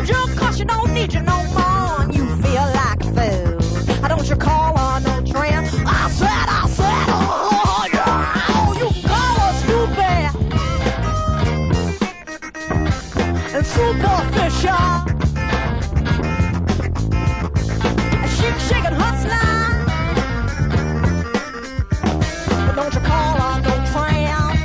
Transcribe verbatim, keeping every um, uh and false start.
you drunk cause you don't need you no more. And you feel like a fool. Why don't you call on no trend? I said, I said, oh, yeah. Oh, you can call us stupid and superficial. A shake, shake and hustler. But don't you call